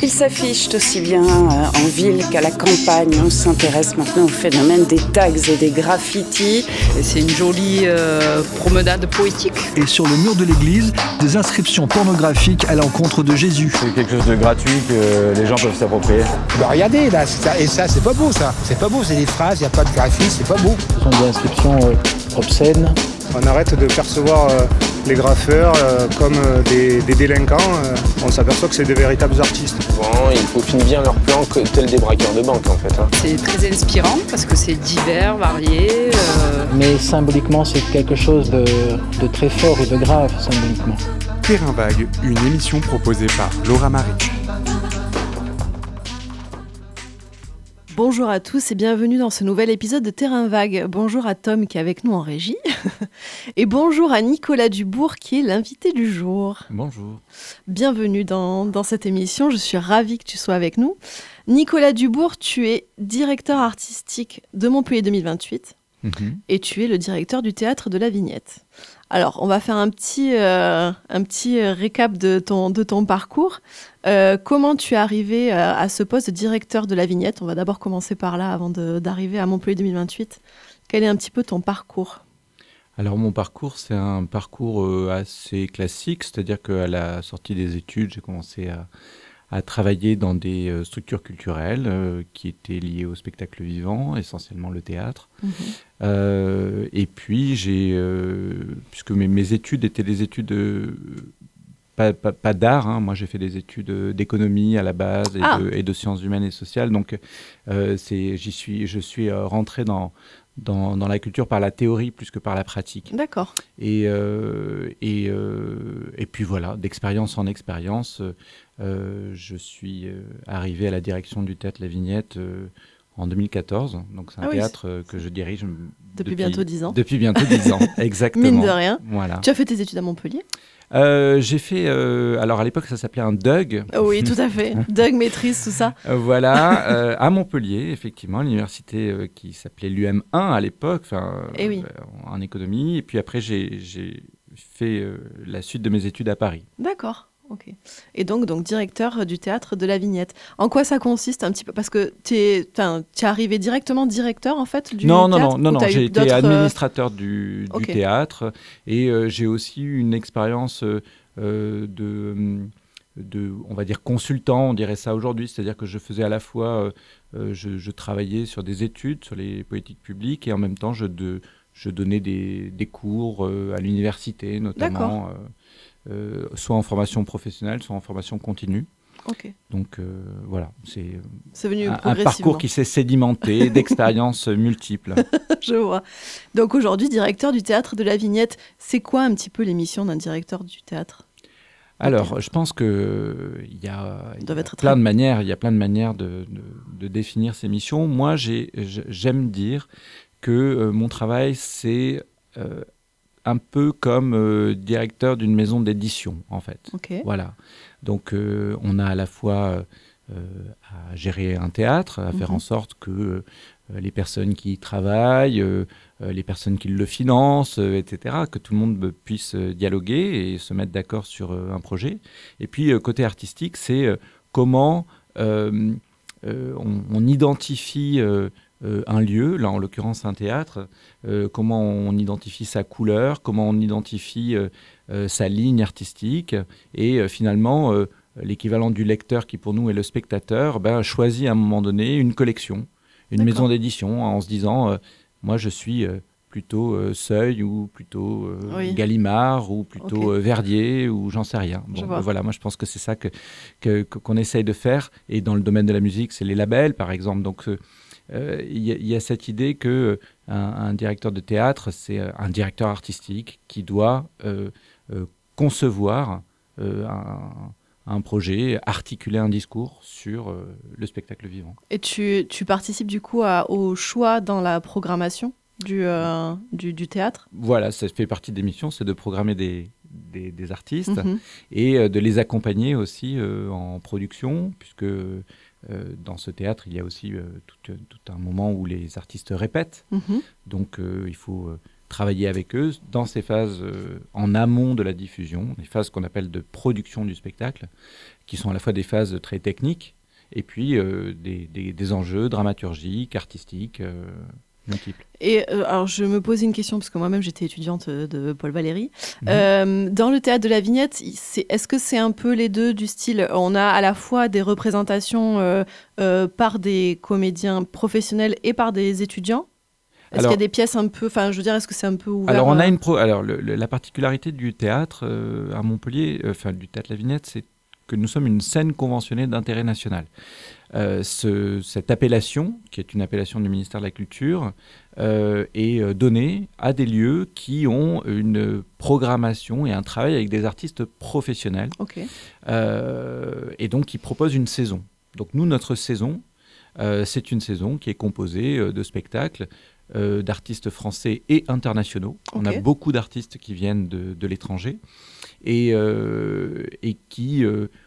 Il s'affiche aussi bien en ville qu'à la campagne. On s'intéresse maintenant au phénomène des tags et des graffitis. Et c'est une jolie promenade poétique. Et sur le mur de l'église, des inscriptions pornographiques à l'encontre de Jésus. C'est quelque chose de gratuit que les gens peuvent s'approprier. Bah regardez là, et ça c'est pas beau ça. C'est pas beau, c'est des phrases, il n'y a pas de graphisme, c'est pas beau. Ce sont des inscriptions obscènes. On arrête de percevoir les graffeurs comme des délinquants. On s'aperçoit que c'est des véritables artistes. Bon, ils peaufinent bien leur plan tels des braqueurs de banque en fait. C'est très inspirant parce que c'est divers, varié. Mais symboliquement, c'est quelque chose de très fort et de grave, symboliquement. Terrain Vague, une émission proposée par Laura Marie. Bonjour à tous et bienvenue dans ce nouvel épisode de Terrain Vague. Bonjour à Tom qui est avec nous en régie. Et bonjour à Nicolas Dubourg qui est l'invité du jour. Bonjour. Bienvenue dans cette émission, je suis ravie que tu sois avec nous. Nicolas Dubourg, tu es directeur artistique de Montpellier 2028 et tu es le directeur du Théâtre de la Vignette. Alors, on va faire un petit récap de ton parcours. Comment tu es arrivé à ce poste de directeur de la Vignette ? On va d'abord commencer par là avant d'arriver à Montpellier 2028. Quel est un petit peu ton parcours ? Alors, mon parcours, c'est un parcours assez classique, c'est-à-dire qu'à la sortie des études, j'ai commencé à travailler dans des structures culturelles qui étaient liées au spectacle vivant, essentiellement le théâtre. Et puis, puisque mes études étaient des études pas d'art, moi j'ai fait des études d'économie à la base et de sciences humaines et sociales, donc je suis rentré dans la culture par la théorie plus que par la pratique. D'accord. Et puis voilà, d'expérience en expérience, je suis arrivé à la direction du Théâtre La Vignette en 2014. Donc c'est un théâtre que je dirige depuis bientôt 10 ans. Depuis bientôt 10 ans, exactement. Mine de rien. Voilà. Tu as fait tes études à Montpellier ? J'ai fait, alors à l'époque ça s'appelait un DUG. Oui, tout à fait. DUG, maîtrise, tout ça. Voilà, à Montpellier, effectivement, l'université qui s'appelait l'UM1 à l'époque, en économie. Et puis après, j'ai fait la suite de mes études à Paris. D'accord. Ok. Et donc directeur du Théâtre de la Vignette. En quoi ça consiste un petit peu ? Parce que tu es arrivé directement directeur en fait du théâtre ? Non, j'ai été administrateur du théâtre et j'ai aussi eu une expérience de on va dire consultant, on dirait ça aujourd'hui, c'est-à-dire que je faisais à la fois, je travaillais sur des études sur les politiques publiques et en même temps je donnais des cours à l'université notamment. Soit en formation professionnelle, soit en formation continue. Okay. Donc voilà, c'est venu un parcours qui s'est sédimenté d'expériences multiples. Je vois. Donc aujourd'hui, directeur du Théâtre de la Vignette, c'est quoi un petit peu les missions d'un directeur du théâtre ? Alors, je pense qu'il y a plein de manières de définir ces missions. Moi, j'aime dire que mon travail, c'est un peu comme directeur d'une maison d'édition, en fait. Okay. Voilà. Donc, on a à la fois à gérer un théâtre, à faire en sorte que les personnes qui y travaillent, les personnes qui le financent, etc., que tout le monde puisse dialoguer et se mettre d'accord sur un projet. Et puis, côté artistique, c'est comment on identifie un lieu, là en l'occurrence un théâtre, comment on identifie sa couleur, comment on identifie sa ligne artistique et finalement l'équivalent du lecteur qui pour nous est le spectateur choisit à un moment donné une collection, une maison d'édition en se disant moi je suis plutôt Seuil ou plutôt Gallimard ou plutôt Verdier ou j'en sais rien. Bon, voilà, moi je pense que c'est ça qu'on essaye de faire et dans le domaine de la musique c'est les labels par exemple, donc il y a cette idée qu'un directeur de théâtre, c'est un directeur artistique qui doit concevoir un projet, articuler un discours sur le spectacle vivant. Et tu participes du coup au choix dans la programmation du théâtre ? Voilà, ça fait partie des missions, c'est de programmer des artistes et de les accompagner aussi en production, puisque dans ce théâtre, il y a aussi tout un moment où les artistes répètent. Donc, il faut travailler avec eux dans ces phases en amont de la diffusion, des phases qu'on appelle de production du spectacle, qui sont à la fois des phases très techniques et puis des enjeux dramaturgiques, artistiques, multiples. Et alors je me posais une question, parce que moi-même j'étais étudiante de Paul Valéry. Dans le théâtre de la Vignette, est-ce que c'est un peu les deux, du style, on a à la fois des représentations par des comédiens professionnels et par des étudiants? Est-ce qu'il y a des pièces un peu, enfin je veux dire, est-ce que c'est un peu ouvert? Alors la particularité du théâtre à Montpellier, du théâtre La Vignette, c'est que nous sommes une scène conventionnée d'intérêt national. Cette appellation, qui est une appellation du ministère de la Culture, est donnée à des lieux qui ont une programmation et un travail avec des artistes professionnels, et donc qui proposent une saison. Donc nous, notre saison, c'est une saison qui est composée de spectacles d'artistes français et internationaux. On a beaucoup d'artistes qui viennent de l'étranger et qui,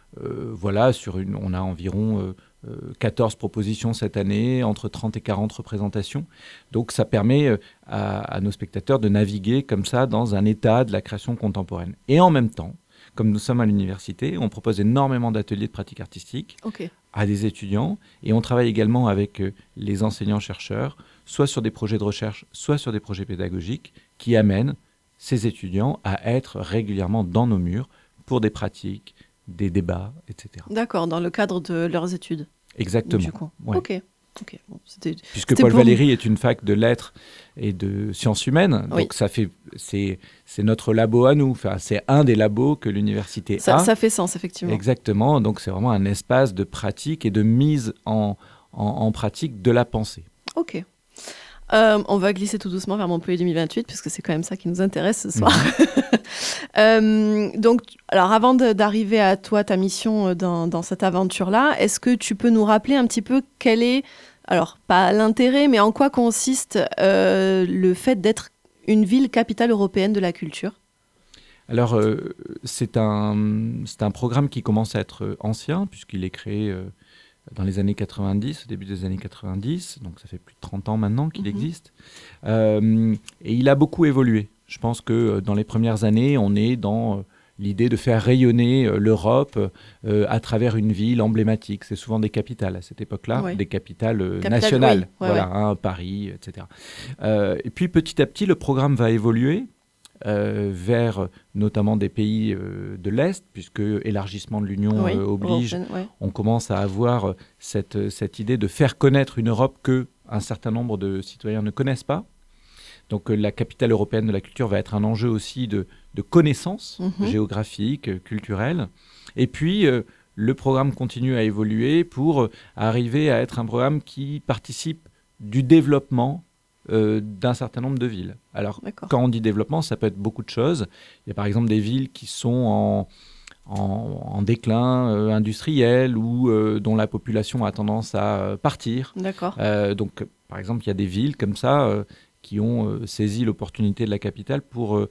on a environ 14 propositions cette année, entre 30 et 40 représentations. Donc ça permet à nos spectateurs de naviguer comme ça dans un état de la création contemporaine. Et en même temps, comme nous sommes à l'université, on propose énormément d'ateliers de pratique artistique à des étudiants, et on travaille également avec les enseignants-chercheurs, soit sur des projets de recherche, soit sur des projets pédagogiques, qui amènent ces étudiants à être régulièrement dans nos murs pour des pratiques, des débats, etc. D'accord, dans le cadre de leurs études. Exactement. Du coup. Ouais. Ok. Bon, puisque Paul Valéry est une fac de lettres et de sciences humaines, donc c'est notre labo à nous. Enfin, c'est un des labos que l'université a. Ça fait sens, effectivement. Exactement. Donc c'est vraiment un espace de pratique et de mise en pratique de la pensée. Ok. On va glisser tout doucement vers Montpellier 2028, puisque c'est quand même ça qui nous intéresse ce soir. Donc, alors avant d'arriver à toi, ta mission dans cette aventure-là, est-ce que tu peux nous rappeler un petit peu quel est, alors pas l'intérêt, mais en quoi consiste le fait d'être une ville capitale européenne de la culture? Alors, c'est un programme qui commence à être ancien, puisqu'il est créé dans les années 90, au début des années 90, donc ça fait plus de 30 ans maintenant qu'il existe. Et il a beaucoup évolué. Je pense que dans les premières années, on est dans l'idée de faire rayonner l'Europe à travers une ville emblématique. C'est souvent des capitales à cette époque-là, des capitales nationales, Paris, etc. Et puis petit à petit, le programme va évoluer vers notamment des pays de l'Est, puisque élargissement de l'Union oblige. On commence à avoir cette idée de faire connaître une Europe qu'un certain nombre de citoyens ne connaissent pas. Donc la capitale européenne de la culture va être un enjeu aussi de connaissances géographiques, culturelles. Et puis le programme continue à évoluer pour arriver à être un programme qui participe du développement d'un certain nombre de villes. Alors, quand on dit développement, ça peut être beaucoup de choses. Il y a par exemple des villes qui sont en déclin industriel ou dont la population a tendance à partir. Donc, par exemple, il y a des villes comme ça qui ont saisi l'opportunité de la capitale pour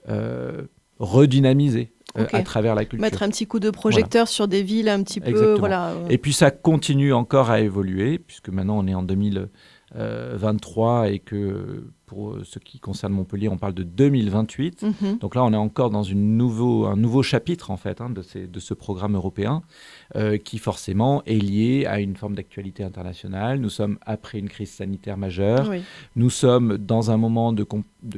redynamiser à travers la culture. Mettre un petit coup de projecteur sur des villes un petit peu... Et puis ça continue encore à évoluer, puisque maintenant on est en 2023 et que pour ce qui concerne Montpellier, on parle de 2028. Donc là, on est encore dans un nouveau chapitre en fait de ce programme européen qui forcément est lié à une forme d'actualité internationale. Nous sommes après une crise sanitaire majeure. Nous sommes dans un moment de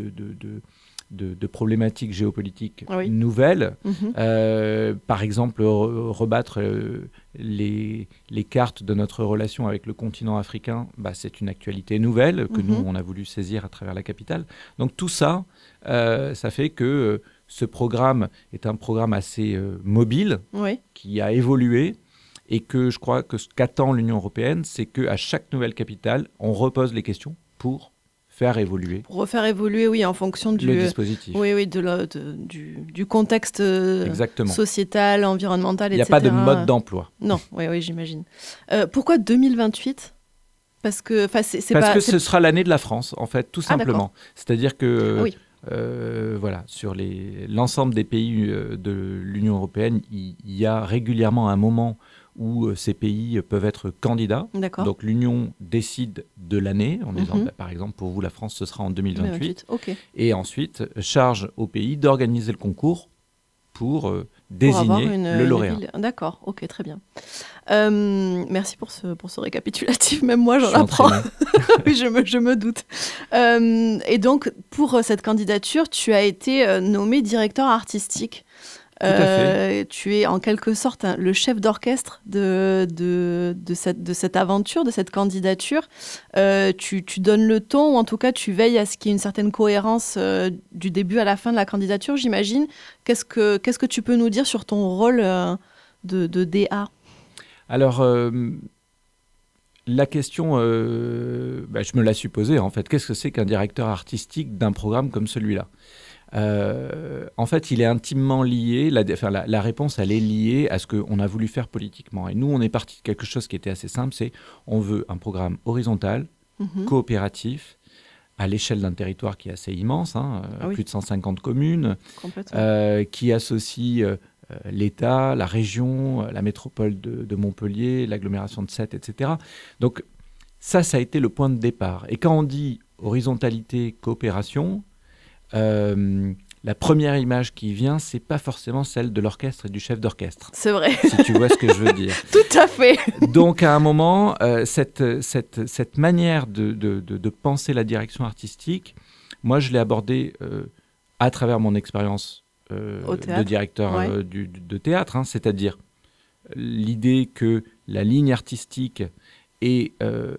problématiques géopolitiques nouvelles. Par exemple, rebattre les cartes de notre relation avec le continent africain, c'est une actualité nouvelle que nous, on a voulu saisir à travers la capitale. Donc tout ça, ça fait que ce programme est un programme assez mobile, qui a évolué, et que je crois que ce qu'attend l'Union européenne, c'est qu'à chaque nouvelle capitale, on repose les questions pour faire évoluer. Pour refaire évoluer, en fonction du dispositif. Du contexte sociétal, environnemental, etc. Il n'y a pas de mode d'emploi. Non, j'imagine. Pourquoi 2028 ? Parce que ce sera l'année de la France, en fait, tout simplement. C'est-à-dire que sur l'ensemble des pays de l'Union européenne, il y a régulièrement un moment où ces pays peuvent être candidats. D'accord. Donc l'Union décide de l'année, en disant, par exemple, pour vous, la France, ce sera en 2028. Okay. Et ensuite, charge au pays d'organiser le concours pour désigner le lauréat. D'accord, ok, très bien. Merci pour ce récapitulatif, même moi j'en apprends. Oui, je me doute. Et donc, pour cette candidature, tu as été nommé directeur artistique. Tout à fait. Tu es en quelque sorte le chef d'orchestre de cette aventure, de cette candidature. Tu donnes le ton, ou en tout cas tu veilles à ce qu'il y ait une certaine cohérence du début à la fin de la candidature, j'imagine. Qu'est-ce que tu peux nous dire sur ton rôle de DA ? Alors, la question, je me la suis posée en fait. Qu'est-ce que c'est qu'un directeur artistique d'un programme comme celui-là ? En fait, il est intimement lié, la réponse, elle est liée à ce qu'on a voulu faire politiquement. Et nous, on est parti de quelque chose qui était assez simple, c'est on veut un programme horizontal, coopératif, à l'échelle d'un territoire qui est assez immense, plus de 150 communes, qui associe l'État, la région, la métropole de Montpellier, l'agglomération de Sète, etc. Donc ça a été le point de départ. Et quand on dit horizontalité, coopération, la première image qui vient, c'est pas forcément celle de l'orchestre et du chef d'orchestre. C'est vrai. Si tu vois ce que je veux dire. Tout à fait. Donc à un moment, cette manière de penser la direction artistique, moi je l'ai abordée à travers mon expérience de directeur de théâtre, c'est-à-dire l'idée que la ligne artistique est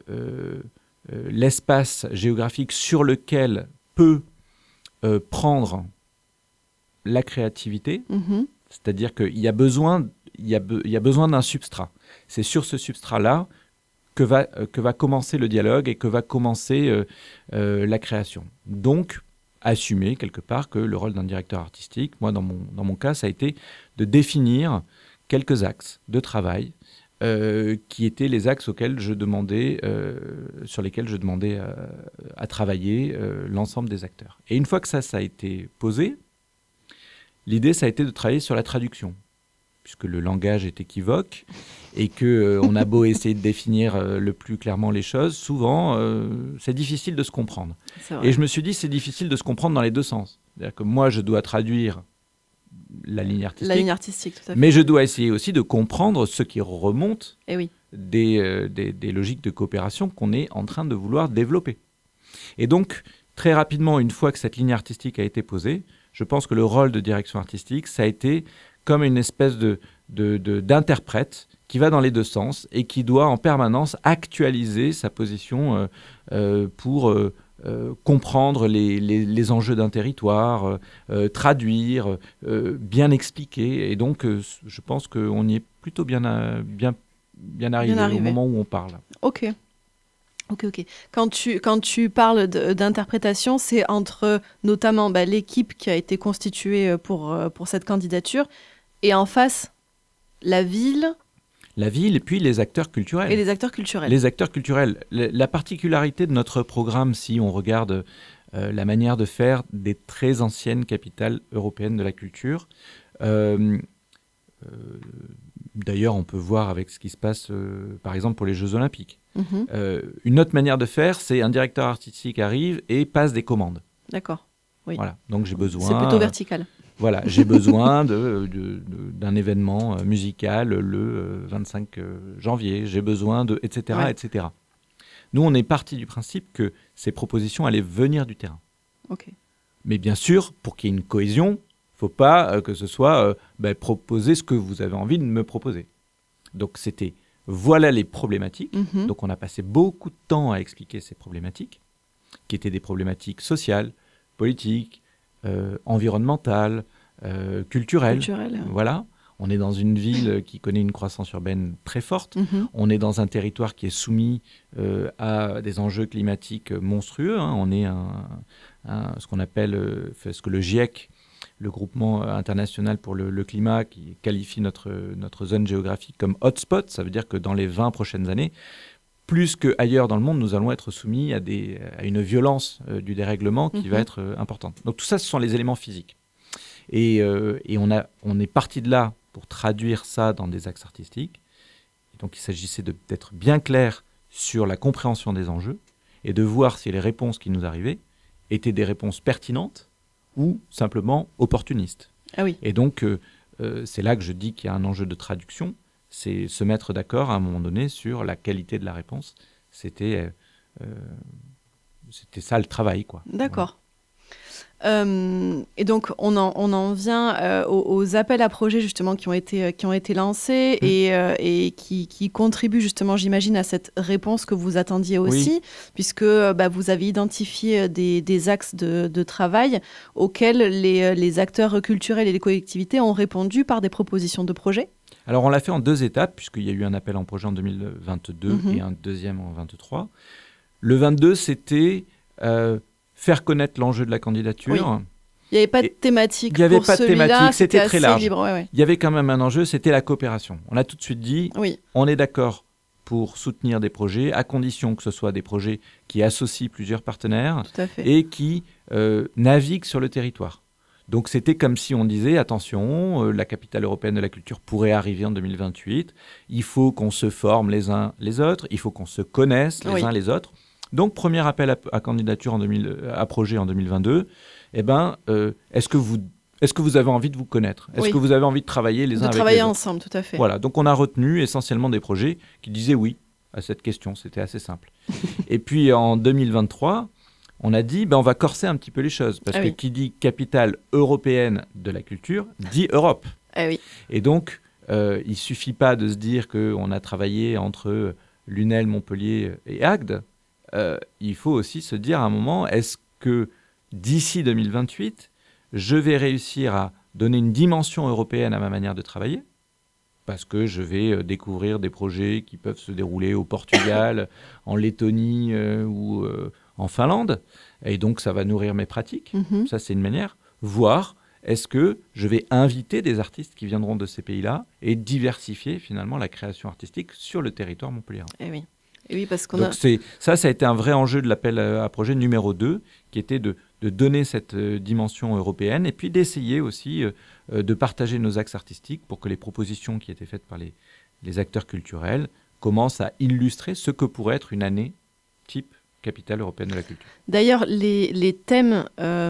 l'espace géographique sur lequel peut prendre la créativité, c'est-à-dire qu'il y a besoin d'un substrat. C'est sur ce substrat-là que va commencer le dialogue et que va commencer la création. Donc, assumer quelque part que le rôle d'un directeur artistique, moi dans mon cas, ça a été de définir quelques axes de travail qui étaient les axes auxquels je demandais, sur lesquels je demandais à travailler l'ensemble des acteurs. Et une fois que ça a été posé, l'idée, ça a été de travailler sur la traduction, puisque le langage est équivoque et qu'on a beau essayer de définir le plus clairement les choses, souvent, c'est difficile de se comprendre. Et je me suis dit, c'est difficile de se comprendre dans les deux sens. C'est-à-dire que moi, je dois traduire la ligne artistique, tout à fait. Mais je dois essayer aussi de comprendre ce qui remonte des logiques de coopération qu'on est en train de vouloir développer. Et donc, très rapidement, une fois que cette ligne artistique a été posée, je pense que le rôle de direction artistique, ça a été comme une espèce d'interprète qui va dans les deux sens et qui doit en permanence actualiser sa position pour comprendre les enjeux d'un territoire, traduire, bien expliquer. Et donc, je pense qu'on y est plutôt bien arrivé au moment où on parle. Ok. Quand tu parles d'interprétation, c'est entre notamment l'équipe qui a été constituée pour cette candidature et en face, la ville et puis les acteurs culturels. Et les acteurs culturels. Les acteurs culturels. La particularité de notre programme, si on regarde la manière de faire des très anciennes capitales européennes de la culture, d'ailleurs, on peut voir avec ce qui se passe, par exemple, pour les Jeux Olympiques. Une autre manière de faire, c'est un directeur artistique arrive et passe des commandes. D'accord. Oui. Voilà. Donc, j'ai besoin... C'est plutôt vertical. Voilà, j'ai besoin d'un événement musical le 25 janvier. J'ai besoin de... etc., etc. Nous, on est parti du principe que ces propositions allaient venir du terrain. Ok. Mais bien sûr, pour qu'il y ait une cohésion, il ne faut pas que ce soit proposer ce que vous avez envie de me proposer. Donc, c'était voilà les problématiques. Donc, on a passé beaucoup de temps à expliquer ces problématiques, qui étaient des problématiques sociales, politiques, environnementales, culturelles. Voilà. On est dans une ville qui connaît une croissance urbaine très forte. On est dans un territoire qui est soumis à des enjeux climatiques monstrueux. On est ce qu'on appelle, ce que le GIEC, le groupement international pour le climat, qui qualifie notre zone géographique comme hotspot. Ça veut dire que dans les 20 prochaines années, plus qu'ailleurs dans le monde, nous allons être soumis à une violence du dérèglement qui va être importante. Donc tout ça, ce sont les éléments physiques. Et on est parti de là pour traduire ça dans des axes artistiques. Donc il s'agissait d'être bien clair sur la compréhension des enjeux et de voir si les réponses qui nous arrivaient étaient des réponses pertinentes ou simplement opportunistes. Ah oui. Et donc, c'est là que je dis qu'il y a un enjeu de traduction, c'est se mettre d'accord à un moment donné sur la qualité de la réponse. C'était ça le travail, quoi. D'accord. Et donc, on en vient aux appels à projets justement qui ont été lancés et qui contribuent justement, j'imagine, à cette réponse que vous attendiez aussi, puisque vous avez identifié des axes de travail auxquels les acteurs culturels et les collectivités ont répondu par des propositions de projets. Alors, on l'a fait en 2 étapes, puisqu'il y a eu un appel en projet en 2022 et un deuxième en 2023. Le 22, c'était faire connaître l'enjeu de la candidature. Oui. Il n'y avait pas de thématique pour celui-là. Il n'y avait pas de thématique, c'était très large. Libre, Il y avait quand même un enjeu, c'était la coopération. On a tout de suite dit, on est d'accord pour soutenir des projets, à condition que ce soit des projets qui associent plusieurs partenaires et qui naviguent sur le territoire. Donc c'était comme si on disait, attention, la capitale européenne de la culture pourrait arriver en 2028, il faut qu'on se forme les uns les autres, il faut qu'on se connaisse les uns les autres. Donc premier appel à candidature à projet en 2022, est-ce que vous avez envie de vous connaître ? Est-ce que vous avez envie de travailler les uns avec les autres ? De travailler ensemble, tout à fait. Voilà, donc on a retenu essentiellement des projets qui disaient oui à cette question, c'était assez simple. Et puis en 2023, on a dit, on va corser un petit peu les choses, parce que qui dit capitale européenne de la culture, dit Europe. Et donc, il ne suffit pas de se dire qu'on a travaillé entre Lunel, Montpellier et Agde. Il faut aussi se dire à un moment, est-ce que d'ici 2028, je vais réussir à donner une dimension européenne à ma manière de travailler ? Parce que je vais découvrir des projets qui peuvent se dérouler au Portugal, en Lettonie ou en Finlande. Et donc, ça va nourrir mes pratiques. Ça, c'est une manière. Voire, est-ce que je vais inviter des artistes qui viendront de ces pays-là et diversifier finalement la création artistique sur le territoire montpelliérain. Et oui, parce qu'on donc ça a été un vrai enjeu de l'appel à projet numéro 2, qui était de donner cette dimension européenne et puis d'essayer aussi de partager nos axes artistiques pour que les propositions qui étaient faites par les acteurs culturels commencent à illustrer ce que pourrait être une année type capitale européenne de la culture. D'ailleurs, les thèmes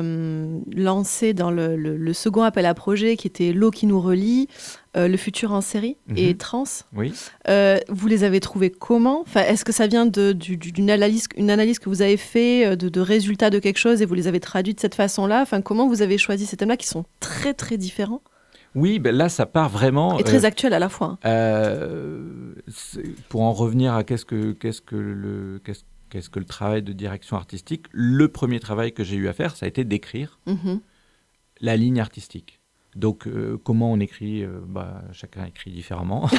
lancés dans le second appel à projet, qui était l'eau qui nous relie, le futur en série et trans, vous les avez trouvés comment ? Est-ce que ça vient d'une analyse que vous avez fait, de résultats de quelque chose et vous les avez traduits de cette façon-là ? Comment vous avez choisi ces thèmes-là qui sont très très différents ? Oui, là, ça part vraiment... Et très actuel à la fois. Pour en revenir à qu'est-ce que le travail de direction artistique, le premier travail que j'ai eu à faire, ça a été d'écrire la ligne artistique. Donc, comment on écrit chacun écrit différemment.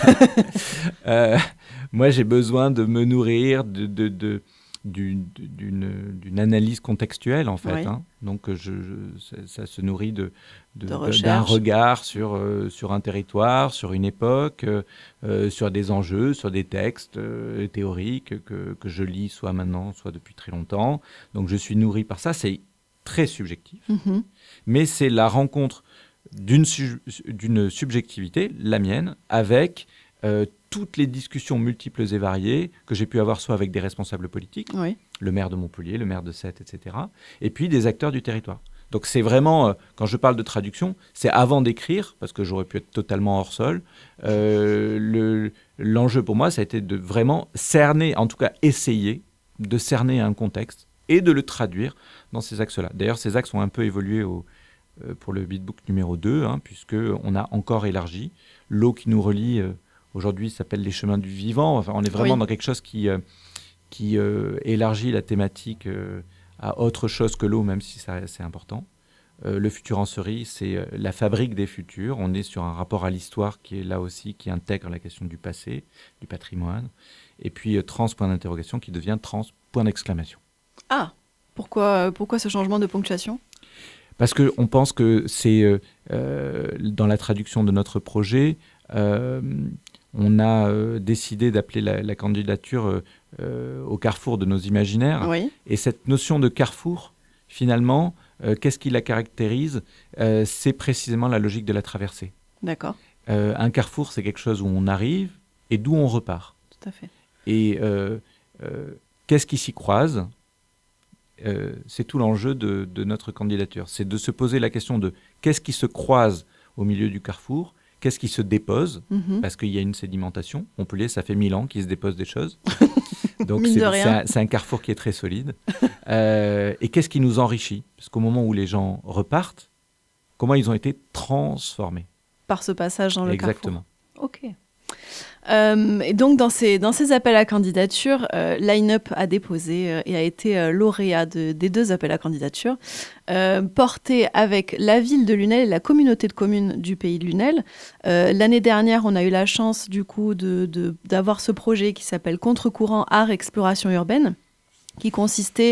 Moi, j'ai besoin de me nourrir d'une analyse contextuelle, en fait. Donc, ça se nourrit d'un regard sur un territoire, sur une époque, sur des enjeux, sur des textes théoriques que je lis soit maintenant, soit depuis très longtemps. Donc, je suis nourri par ça. C'est très subjectif. Mais c'est la rencontre d'une subjectivité, la mienne, avec toutes les discussions multiples et variées que j'ai pu avoir soit avec des responsables politiques, le maire de Montpellier, le maire de Sète, etc., et puis des acteurs du territoire. Donc c'est vraiment, quand je parle de traduction, c'est avant d'écrire, parce que j'aurais pu être totalement hors sol. L'enjeu pour moi, ça a été de vraiment cerner, en tout cas essayer de cerner un contexte et de le traduire dans ces axes-là. D'ailleurs, ces axes ont un peu évolué pour le beatbook numéro 2, puisqu'on a encore élargi. L'eau qui nous relie, aujourd'hui, s'appelle les chemins du vivant. Enfin, on est vraiment dans quelque chose qui élargit la thématique à autre chose que l'eau, même si c'est important. Le futur en série, c'est la fabrique des futurs. On est sur un rapport à l'histoire qui est là aussi, qui intègre la question du passé, du patrimoine. Et puis trans, point d'interrogation, qui devient trans, point d'exclamation. Ah, pourquoi ce changement de ponctuation ? Parce qu'on pense que c'est, dans la traduction de notre projet, on a décidé d'appeler la candidature au carrefour de nos imaginaires. Et cette notion de carrefour, finalement, qu'est-ce qui la caractérise ? C'est précisément la logique de la traversée. D'accord. Un carrefour, c'est quelque chose où on arrive et d'où on repart. Tout à fait. Et qu'est-ce qui s'y croise ? C'est tout l'enjeu de notre candidature. C'est de se poser la question de qu'est-ce qui se croise au milieu du carrefour ? Qu'est-ce qui se dépose ? Parce qu'il y a une sédimentation. Montpellier, ça fait 1000 ans qu'il se dépose des choses. Donc c'est un carrefour qui est très solide. Et qu'est-ce qui nous enrichit ? Parce qu'au moment où les gens repartent, comment ils ont été transformés ? Par ce passage dans le Exactement. carrefour. Ok. Et donc dans ces appels à candidature, Line-Up a déposé et a été lauréat des 2 appels à candidature, portés avec la ville de Lunel et la communauté de communes du pays de Lunel. L'année dernière, on a eu la chance du coup d'avoir ce projet qui s'appelle Contre-courant Art Exploration Urbaine, qui consistait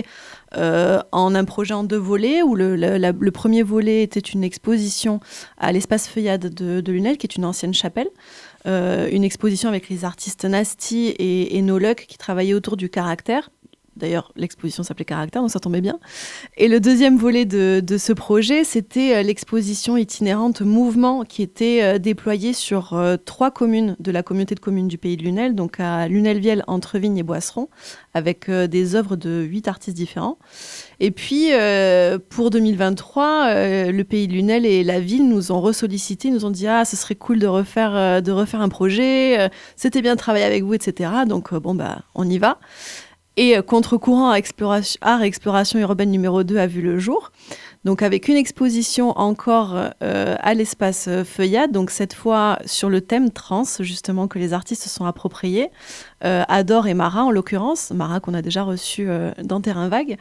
en un projet en 2 volets, où le premier volet était une exposition à l'espace Feuillade de Lunel, qui est une ancienne chapelle. Une exposition avec les artistes Nasty et No Luck qui travaillaient autour du caractère. D'ailleurs, l'exposition s'appelait Caractère, donc ça tombait bien. Et le deuxième volet de ce projet, c'était l'exposition itinérante Mouvement qui était déployée sur 3 communes de la communauté de communes du pays de Lunel, donc à Lunel-Vielle, Entrevigne et Boisseron, avec des œuvres de 8 artistes différents. Et puis, pour 2023, le pays de Lunel et la ville nous ont ressollicité, nous ont dit « Ah, ce serait cool de refaire un projet, c'était bien de travailler avec vous, etc. » Donc, on y va. Et Contre-courant Art Exploration Urbaine numéro 2 a vu le jour. Donc avec une exposition encore à l'espace Feuillade, donc cette fois sur le thème trans, justement, que les artistes se sont appropriés. Adore et Mara, en l'occurrence. Mara qu'on a déjà reçu dans Terrain Vague.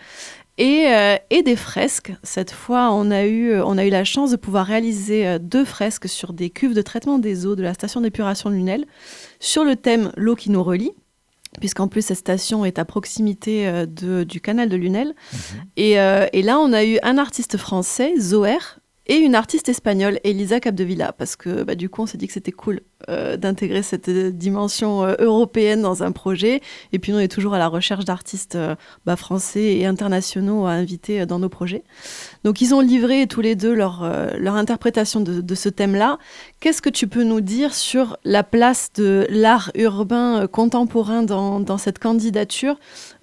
Et des fresques. Cette fois, on a eu la chance de pouvoir réaliser 2 fresques sur des cuves de traitement des eaux de la station d'épuration de Lunel, sur le thème « L'eau qui nous relie », puisqu'en plus, cette station est à proximité du canal de Lunel. Et là, on a eu un artiste français, Zoer, et une artiste espagnole, Elisa Capdevila, parce que du coup, on s'est dit que c'était cool d'intégrer cette dimension européenne dans un projet. Et puis, nous, on est toujours à la recherche d'artistes français et internationaux à inviter dans nos projets. Donc, ils ont livré tous les 2 leur interprétation de ce thème-là. Qu'est-ce que tu peux nous dire sur la place de l'art urbain contemporain dans cette candidature ?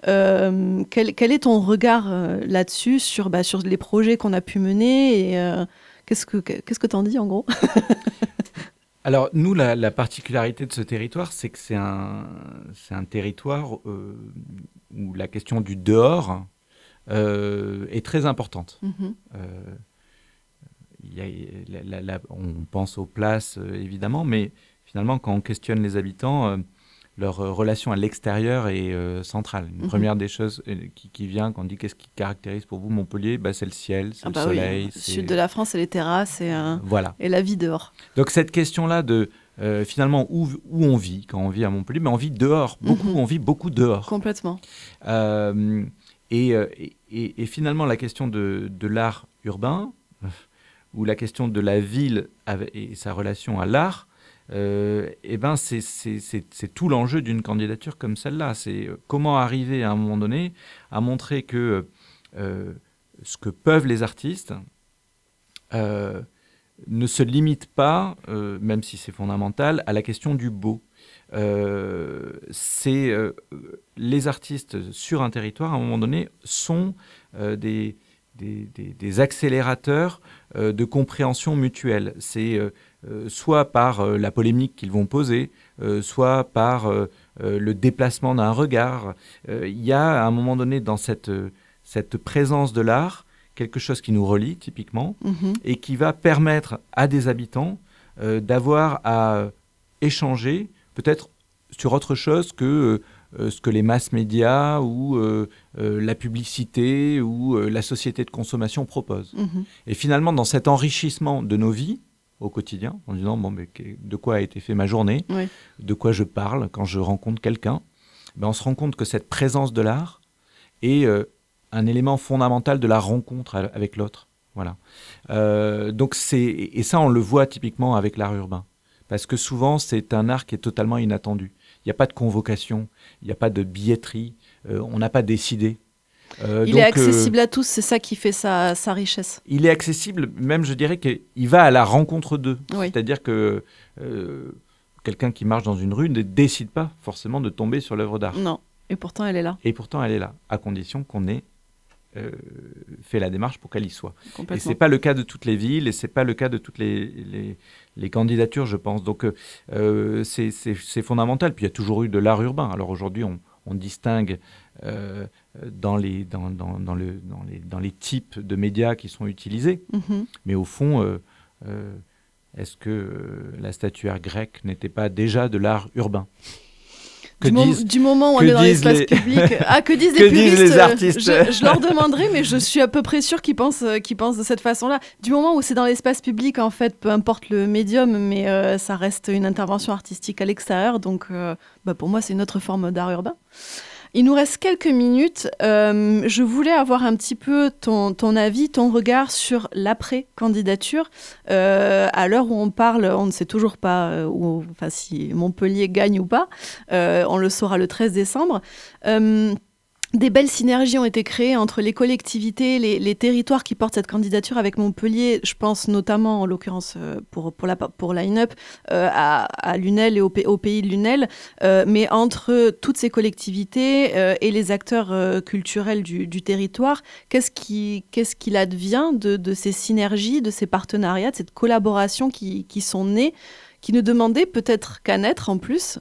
Quel est ton regard là-dessus, sur les projets qu'on a pu mener et qu'est-ce que t'en dis en gros ? Alors nous, la particularité de ce territoire, c'est que c'est un territoire où la question du dehors est très importante. On pense aux places, évidemment, mais finalement, quand on questionne les habitants, leur relation à l'extérieur est centrale. Une première des choses qui vient quand on dit qu'est-ce qui caractérise pour vous Montpellier, c'est le ciel, c'est le soleil. Oui. Le sud de la France, c'est les terrasses et la vie dehors. Donc cette question-là de finalement où on vit quand on vit à Montpellier, on vit dehors, on vit beaucoup dehors. Complètement. Et finalement la question de l'art urbain, ou la question de la ville et sa relation à l'art, c'est tout l'enjeu d'une candidature comme celle-là. C'est comment arriver à un moment donné à montrer que ce que peuvent les artistes ne se limite pas, même si c'est fondamental, à la question du beau. Les artistes sur un territoire, à un moment donné, sont des accélérateurs de compréhension mutuelle. C'est soit par la polémique qu'ils vont poser, soit par le déplacement d'un regard. Il y a à un moment donné dans cette présence de l'art quelque chose qui nous relie typiquement et qui va permettre à des habitants d'avoir à échanger peut-être sur autre chose que ce que les masses médias ou la publicité ou la société de consommation proposent. Et finalement, dans cet enrichissement de nos vies au quotidien, en disant de quoi a été fait ma journée, de quoi je parle quand je rencontre quelqu'un, on se rend compte que cette présence de l'art est un élément fondamental de la rencontre avec l'autre. Voilà. Et ça, on le voit typiquement avec l'art urbain. Parce que souvent, c'est un art qui est totalement inattendu. Il n'y a pas de convocation, il n'y a pas de billetterie, on n'a pas décidé. Il est accessible à tous, c'est ça qui fait sa richesse. Il est accessible, même je dirais qu'il va à la rencontre d'eux. Oui. C'est-à-dire que quelqu'un qui marche dans une rue ne décide pas forcément de tomber sur l'œuvre d'art. Non, et pourtant elle est là. Et pourtant elle est là, à condition qu'on ait fait la démarche pour qu'elle y soit. Et c'est pas le cas de toutes les villes, et c'est pas le cas de toutes les candidatures, je pense. Donc c'est fondamental. Puis il y a toujours eu de l'art urbain. Alors aujourd'hui, on distingue dans les types de médias qui sont utilisés. Mais au fond, est-ce que la statuaire grecque n'était pas déjà de l'art urbain ? Du moment où on est dans l'espace public. Ah, que disent les puristes, les artistes je leur demanderai, mais je suis à peu près sûre qu'ils pensent de cette façon-là. Du moment où c'est dans l'espace public, en fait, peu importe le médium, mais ça reste une intervention artistique à l'extérieur. Donc, pour moi, c'est une autre forme d'art urbain. Il nous reste quelques minutes. Je voulais avoir un petit peu ton avis, ton regard sur l'après-candidature. À l'heure où on parle, on ne sait toujours pas si Montpellier gagne ou pas. On le saura le 13 décembre. Des belles synergies ont été créées entre les collectivités, les territoires qui portent cette candidature avec Montpellier. Je pense notamment, en l'occurrence, pour Line-Up, à Lunel et au pays de Lunel. Mais entre toutes ces collectivités et les acteurs culturels du territoire, qu'est-ce qu'il advient de ces synergies, de ces partenariats, de cette collaboration qui sont nés, qui ne demandaient peut-être qu'à naître en plus.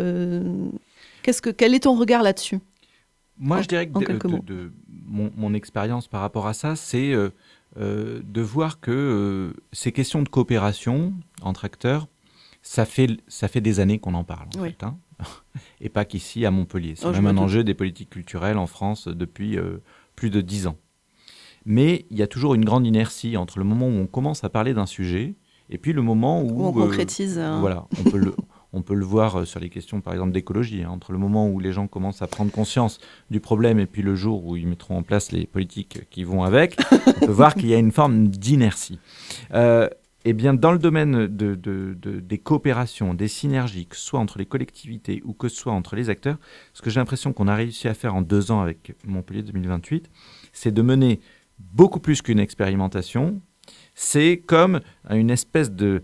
Quel est ton regard là-dessus ? Moi, je dirais que mon expérience par rapport à ça, c'est de voir que ces questions de coopération entre acteurs, ça fait des années qu'on en parle, en fait, hein, et pas qu'ici à Montpellier. C'est même un enjeu des politiques culturelles en France depuis plus de 10 ans. Mais il y a toujours une grande inertie entre le moment où on commence à parler d'un sujet et puis le moment où on concrétise. Voilà, on peut le voir sur les questions, par exemple, d'écologie. Hein, entre le moment où les gens commencent à prendre conscience du problème et puis le jour où ils mettront en place les politiques qui vont avec, on peut voir qu'il y a une forme d'inertie. Eh bien, dans le domaine des coopérations, des synergies, que ce soit entre les collectivités ou que ce soit entre les acteurs, ce que j'ai l'impression qu'on a réussi à faire en 2 ans avec Montpellier 2028, c'est de mener beaucoup plus qu'une expérimentation. C'est comme une espèce de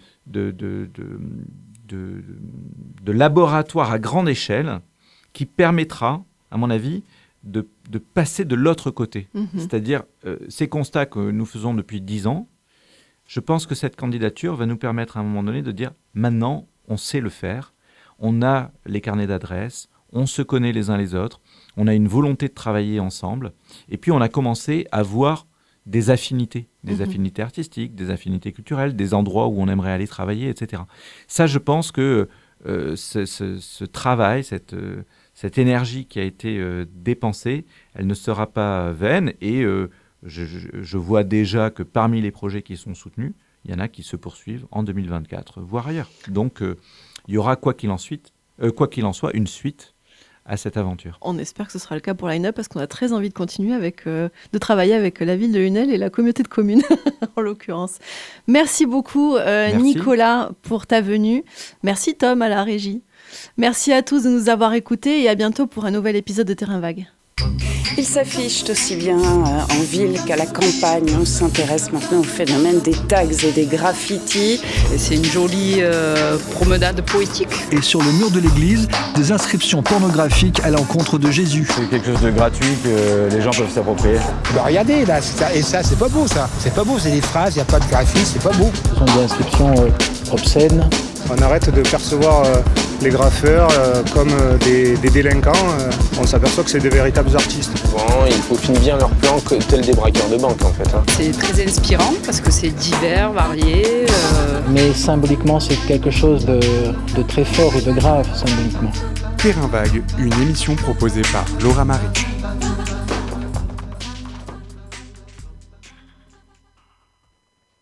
laboratoire à grande échelle qui permettra, à mon avis, de passer de l'autre côté. C'est-à-dire, ces constats que nous faisons depuis 10 ans, je pense que cette candidature va nous permettre à un moment donné de dire, maintenant, on sait le faire, on a les carnets d'adresses, on se connaît les uns les autres, on a une volonté de travailler ensemble, et puis on a commencé à voir des affinités artistiques, des affinités culturelles, des endroits où on aimerait aller travailler, etc. Ça, je pense que ce travail, cette énergie qui a été dépensée, elle ne sera pas vaine. Et je vois déjà que parmi les projets qui sont soutenus, il y en a qui se poursuivent en 2024, voire ailleurs. Donc, il y aura, quoi qu'il en soit, une suite à cette aventure. On espère que ce sera le cas pour Line-Up parce qu'on a très envie de continuer de travailler avec la ville de Lunel et la communauté de communes, en l'occurrence. Merci beaucoup, Nicolas, pour ta venue. Merci, Tom, à la régie. Merci à tous de nous avoir écoutés et à bientôt pour un nouvel épisode de Terrain Vague. Ils s'affichent aussi bien en ville qu'à la campagne. On s'intéresse maintenant au phénomène des tags et des graffitis. Et c'est une jolie promenade poétique. Et sur le mur de l'église, des inscriptions pornographiques à l'encontre de Jésus. C'est quelque chose de gratuit que les gens peuvent s'approprier. Regardez, là, c'est pas beau, ça. C'est pas beau, c'est des phrases, il n'y a pas de graphisme, c'est pas beau. Ce sont des inscriptions obscènes. On arrête de percevoir les graffeurs comme des délinquants. On s'aperçoit que c'est des véritables artistes. Bon, ils peaufinent bien leur plan tels des braqueurs de banque, en fait. Hein. C'est très inspirant parce que c'est divers, varié. Mais symboliquement, c'est quelque chose de très fort et de grave, symboliquement. Terrain Vague, une émission proposée par Laura Marie.